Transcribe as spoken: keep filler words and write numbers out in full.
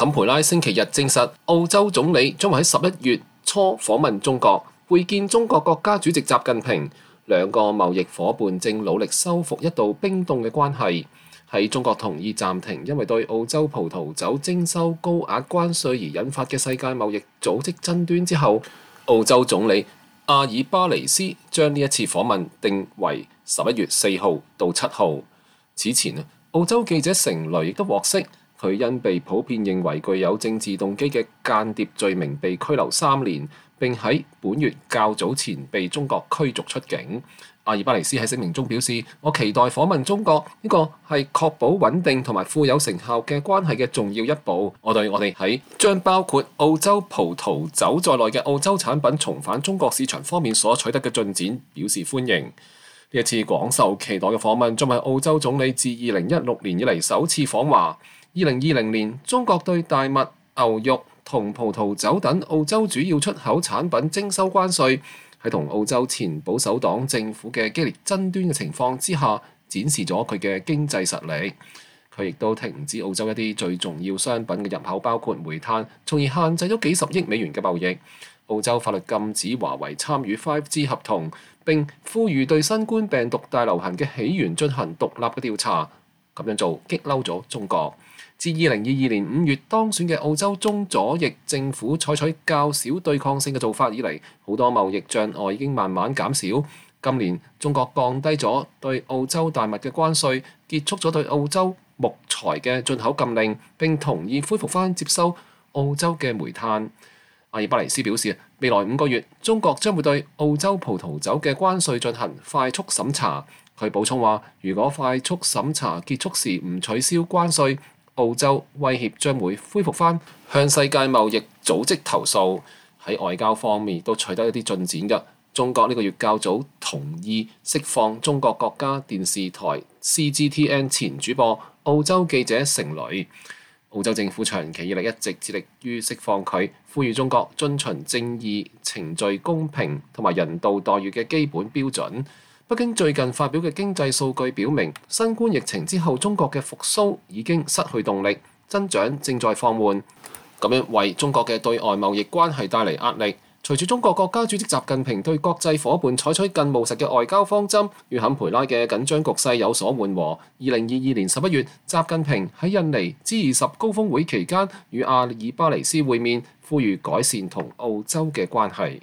坎培拉星期日證實，澳洲總理將會喺十一月初訪問中國，會見中國國家主席習近平。兩個貿易夥伴正努力修復一度冰凍嘅關係。喺中國同意暫停因為對澳洲葡萄酒徵收高額關稅而引發嘅世界貿易組織爭端之後，澳洲總理阿爾巴尼斯將呢一次訪問定為十一月四號到七號。此前啊，澳洲記者成蕾亦都獲悉，佢因被普遍認為具有政治動機嘅間諜罪名被拘留三年，並喺本月較早前被中國驅逐出境。阿爾巴尼斯喺聲明中表示：我期待訪問中國，呢個係確保穩定同埋富有成效嘅關係嘅重要一步。我對我哋喺將包括澳洲葡萄酒在內嘅澳洲產品重返中國市場方面所取得嘅進展表示歡迎。呢一次廣受期待嘅訪問將係澳洲總理自二零一六年以嚟首次訪華。二零二零年，中國對大麥、牛肉同葡萄酒等澳洲主要出口產品徵收關稅，喺同澳洲前保守黨政府嘅激烈爭端嘅情況之下，展示咗佢嘅經濟實力。佢亦都停止澳洲一啲最重要商品嘅入口，包括煤炭，從而限制咗幾十億美元嘅貿易。澳洲法律禁止華為參與 五 G 合同，並呼籲對新冠病毒大流行嘅起源進行獨立嘅調查。咁樣做激嬲咗中國。自二零二二年五月當選嘅澳洲中左翼政府採取較少對抗性嘅做法以嚟，好多貿易障礙已經慢慢減少。今年中國降低咗對澳洲大麥嘅關稅，結束咗對澳洲木材嘅進口禁令，並同意恢復返接收澳洲嘅煤炭。阿爾巴尼斯表示，未來五個月中國將會對澳洲葡萄酒嘅關稅進行快速審查。佢補充話，如果快速審查結束時唔取消關稅，澳洲威脅將會恢復返向世界貿易組織投訴。喺外交方面都取得一啲進展嘅。中國呢個月較早同意釋放中國國家電視台 C G T N 前主播澳洲記者成蕾。澳洲政府長期以嚟一直致力於釋放佢，呼籲中國遵循正義、程序公平同埋人道待遇嘅基本標準。北京最近發表嘅經濟數據表明，新冠疫情之後中國嘅復甦已經失去動力，增長正在放緩，咁樣為中國嘅對外貿易關係帶嚟壓力。隨住中國國家主席習近平對國際夥伴採取更務實嘅外交方針，與坎培拉嘅緊張局勢有所緩和。二零二二年十一月，習近平喺印尼 G 二十高峰會期間與阿爾巴尼斯會面，呼籲改善同澳洲嘅關係。